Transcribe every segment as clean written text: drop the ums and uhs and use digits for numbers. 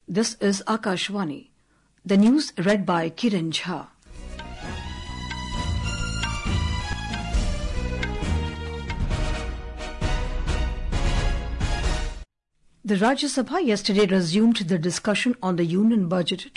This is Akashvani. The news read by Kiran Jha. The Rajya Sabha yesterday resumed the discussion on the Union Budget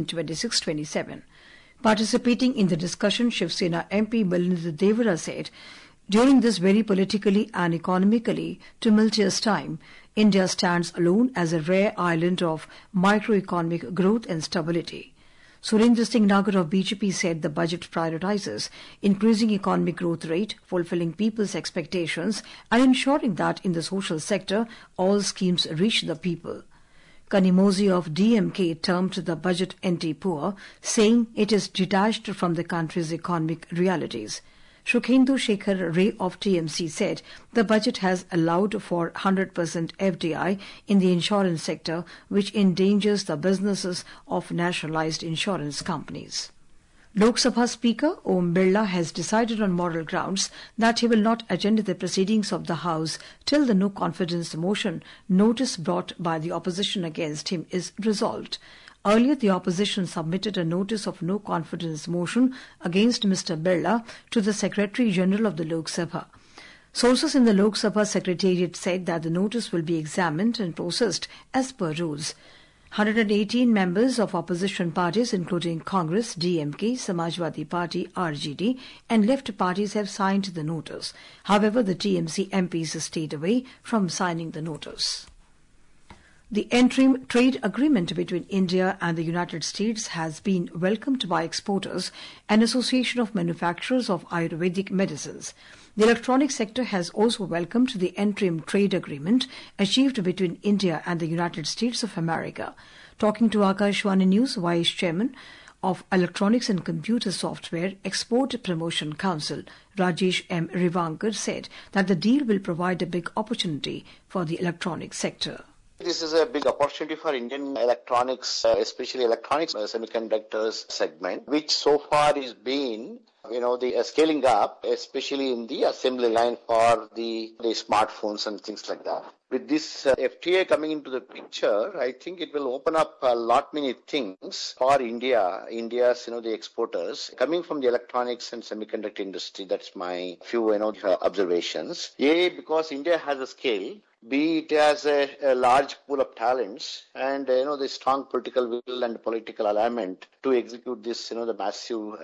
2026-27. Participating in the discussion, Shiv Sena MP Milind Devara said, during this very politically and economically tumultuous time, India stands alone as a rare island of microeconomic growth and stability. Surendra Singh Nagar of BJP said the budget prioritizes increasing economic growth rate, fulfilling people's expectations, and ensuring that in the social sector, all schemes reach the people. Kanimozi of DMK termed the budget anti-poor, saying it is detached from the country's economic realities. Shukhendu Shekhar Ray of TMC said the budget has allowed for 100% FDI in the insurance sector, which endangers the businesses of nationalized insurance companies. Lok Sabha Speaker Om Birla has decided on moral grounds that he will not attend the proceedings of the House till the no confidence motion notice brought by the opposition against him is resolved. Earlier, the opposition submitted a notice of no confidence motion against Mr. Birla to the Secretary General of the Lok Sabha. Sources in the Lok Sabha Secretariat said that the notice will be examined and processed as per rules. 118 members of opposition parties, including Congress, DMK, Samajwadi Party, RJD, and left parties have signed the notice. However, the TMC MPs stayed away from signing the notice. The interim trade agreement between India and the United States has been welcomed by exporters and Association of Manufacturers of Ayurvedic Medicines. The electronics sector has also welcomed the interim trade agreement achieved between India and the United States of America. Talking to Akashvani News, Vice Chairman of Electronics and Computer Software Export Promotion Council, Rajesh M. Rivankar, said that the deal will provide a big opportunity for the electronics sector. This is a big opportunity for Indian electronics, especially electronics semiconductors segment, which so far is being, the scaling up, especially in the assembly line for the smartphones and things like that. With this FTA coming into the picture, I think it will open up a lot many things for India's, the exporters coming from the electronics and semiconductor industry. That's my few, observations. Because India has a scale. B, it has a large pool of talents and, the strong political will and political alignment to execute this, the massive,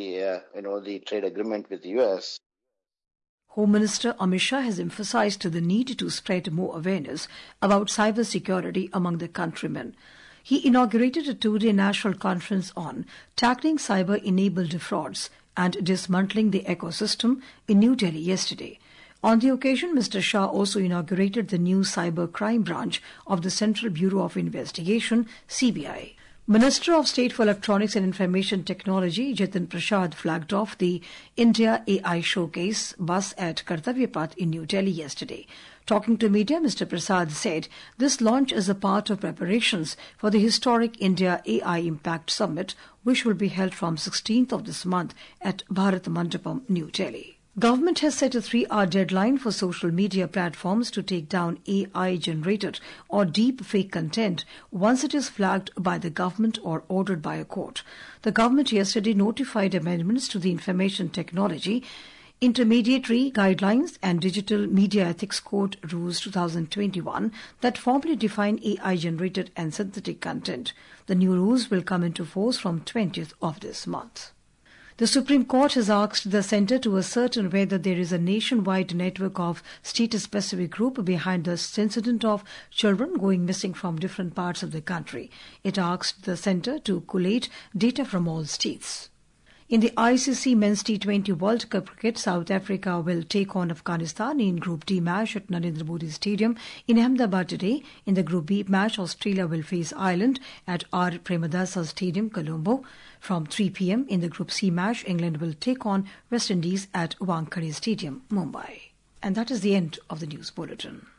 the trade agreement with the U.S. Home Minister Amit Shah has emphasized the need to spread more awareness about cyber security among the countrymen. He inaugurated a two-day national conference on tackling cyber-enabled frauds and dismantling the ecosystem in New Delhi yesterday. On the occasion, Mr. Shah also inaugurated the new cyber crime branch of the Central Bureau of Investigation, CBI. Minister of State for Electronics and Information Technology, Jitin Prasad, flagged off the India AI Showcase bus at Kartavya Path in New Delhi yesterday. Talking to media, Mr. Prasad said this launch is a part of preparations for the historic India AI Impact Summit, which will be held from 16th of this month at Bharat Mandapam, New Delhi. Government has set a 3-hour deadline for social media platforms to take down AI-generated or deep fake content once it is flagged by the government or ordered by a court. The government yesterday notified amendments to the Information Technology, Intermediary Guidelines and Digital Media Ethics Code Rules 2021 that formally define AI-generated and synthetic content. The new rules will come into force from 20th of this month. The Supreme Court has asked the centre to ascertain whether there is a nationwide network of state-specific group behind the incident of children going missing from different parts of the country. It asked the centre to collate data from all states. In the ICC Men's T20 World Cup cricket, South Africa will take on Afghanistan in Group D match at Narendra Modi Stadium in Ahmedabad today. In the Group B match, Australia will face Ireland at R. Premadasa Stadium, Colombo. From 3 p.m. in the Group C match, England will take on West Indies at Wankhede Stadium, Mumbai. And that is the end of the news bulletin.